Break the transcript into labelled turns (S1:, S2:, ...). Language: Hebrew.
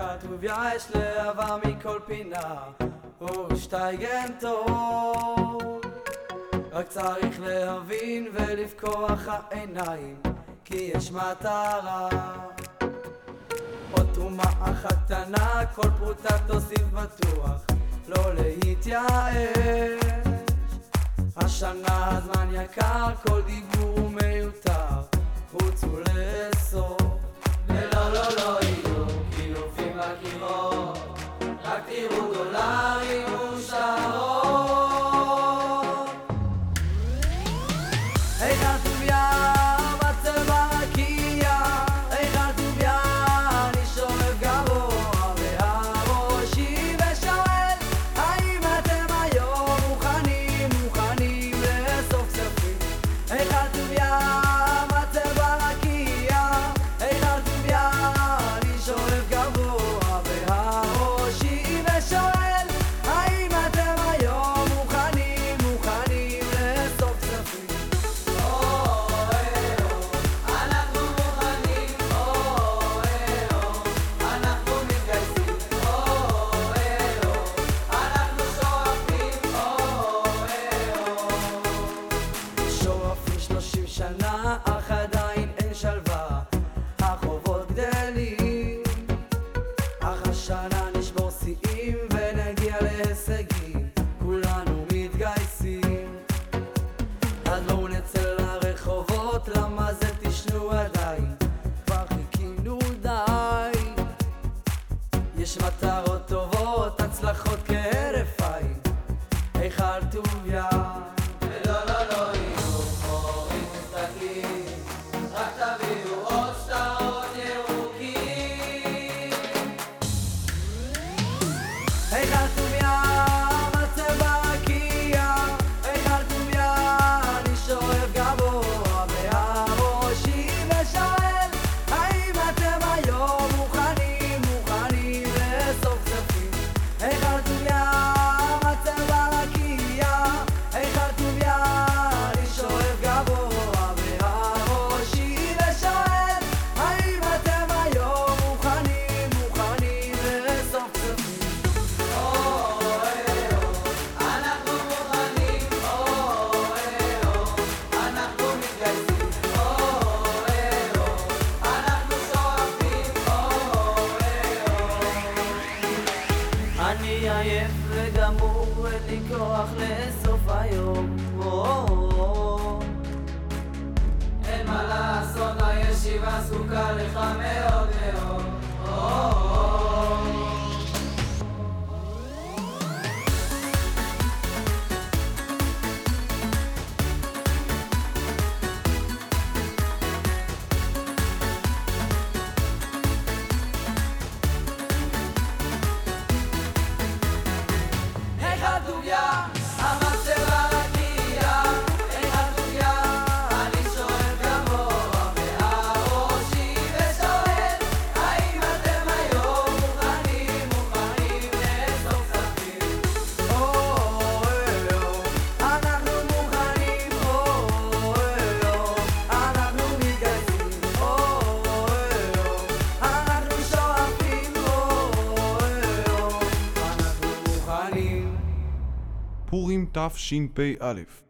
S1: טוביה יש לאהבה מכל פינה ושטייגן טוב, רק צריך להבין ולפקוח העיניים כי יש מטרה. עוד תרומה אחת קטנה, כל פרוטה תוסיף בטוח לא להתייאש. השנה הזמן יקר, כל דיבור הוא מיותר, רוצו לסוף. ולא לא לא יהיו קילופים בקירות, רק תראו דולרים ושעות. היכל טוביה בצבע רקיע, היכל טוביה אני שואף גבוה והראשי ושואל האם אתם היום מוכנים לאסוף כספים. היכל טוביה בצבע רקיע, היכל טוביה אני שואף גבוה והראשי ושואל האם אתם היום מוכנים לאסוף כספים. שנה אך עדיין אין שלווה, החובות גדלים, אך השנה נשבור שיאים ונגיע להישגים, כולנו מתגייסים. אז לא נצא לרחובות, למה זה תשנו עדיין, כבר חיכינו די. יש מטרות טובות, הצלחות כהרף עין, היכל טוביה. היכל טוביה בצבע רקיע, היכל טוביה אני שואף גבוה והראשי ושואל האם אתם היום מוכנים לאסוף כספים. היכל טוביה בצבע רקיע, היכל טוביה אני שואף גבוה והראשי ושואל האם אתם היום מוכנים לאסוף כספים. אני עייף וגמור, אין לי כוח לסוף היום. אין מה לעשות, הישיבה זקוקה לך מאוד מאוד. היכל טוביה בצבע רקיע, היכל טוביה אני שואף גבוה והראשי ושואל האם אתם היום מוכנים לאסוף כספים. אנחנו מוכנים, אנחנו מתגייסים, אנחנו שואפים, אנחנו מוכנים.
S2: פורים תשפ"א